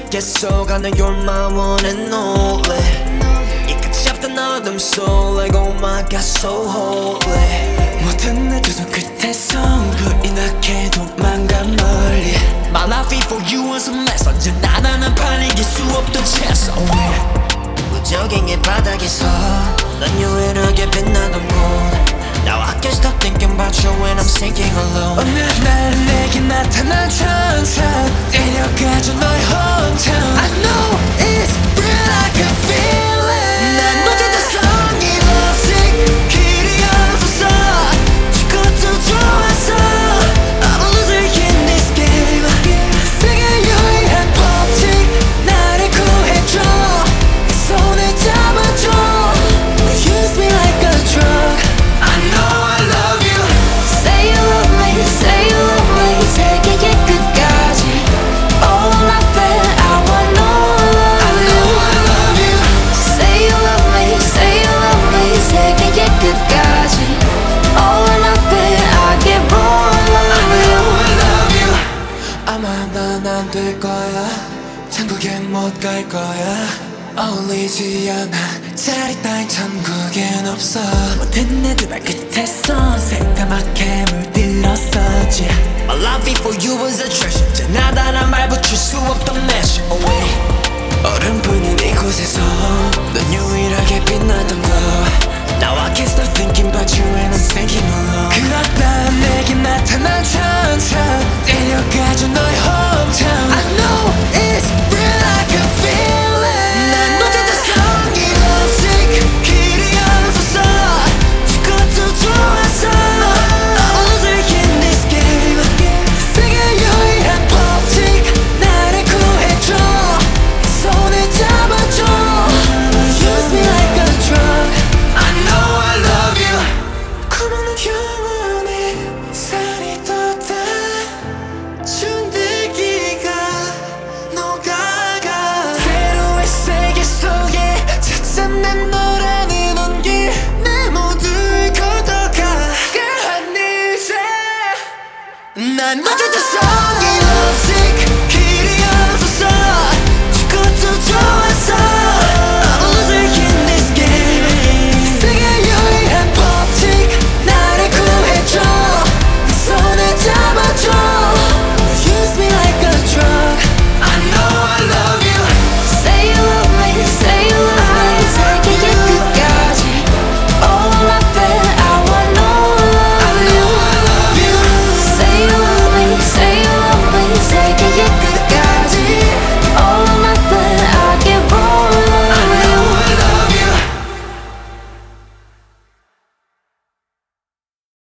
계속하는 You're my one and only 이 끝이 없던 어둠 속 Like oh my god so holy 모든 내 두 손 끝에서 불이 나게 도망가 멀리 My life before you was a mess 언제나 나는 판 이길 수 없던 chess 무적행의 바닥에서 넌 유일하게 빛나던 곳 Now I can't stop thinking about you when I'm sinking alone 어느 날 내게 나타난 천사 데려가줘 너의 hometown I know it's real I can feel it 난 못했던 성이 lovesick 길이 없어서 죽어도 좋아서 I'm a loser in this game 세계 유일한 법칙 나를 구해줘 내 손을 잡아줘 You use me like a drug I know I love you Say you love me, say you love me 세계의 끝까지 All nothing I want no love I know I love you Say you love me, say you love me 세계의 끝까지 All or nothing I get more love I know I love you 아마 난 안 될 거야 천국엔 못 갈 거야 어울리지 않아 자리 따윈 천국엔 없어 모든 내 두 발끝에서 새까맣게 물들었었지 My life before you was a treasure 나다란 말 붙일 수 없던 measure away 얼음뿐인 이곳에서 넌 유일하게 빛나던 것 Now I can't stop thinking about you and I'm thinking alone 그렇다 내게 나타난 천사 데려가줘 너의 hometown I know it's real I can feel it 난 못했던 성이 lovesick 길이 없어서 죽어도 좋아서 I'm a loser in this game 세계 유일한 법칙 나를 구해줘 내 손을 잡아줘 Use me like a drug I know I love you 꿈없는 영원히 살이 돋아 준들기가 녹아가 새로운 세계 속에 찾아낸 너라는 온기 내 모두를 걷어가 그한 이제 난 못했던 성이 lovesick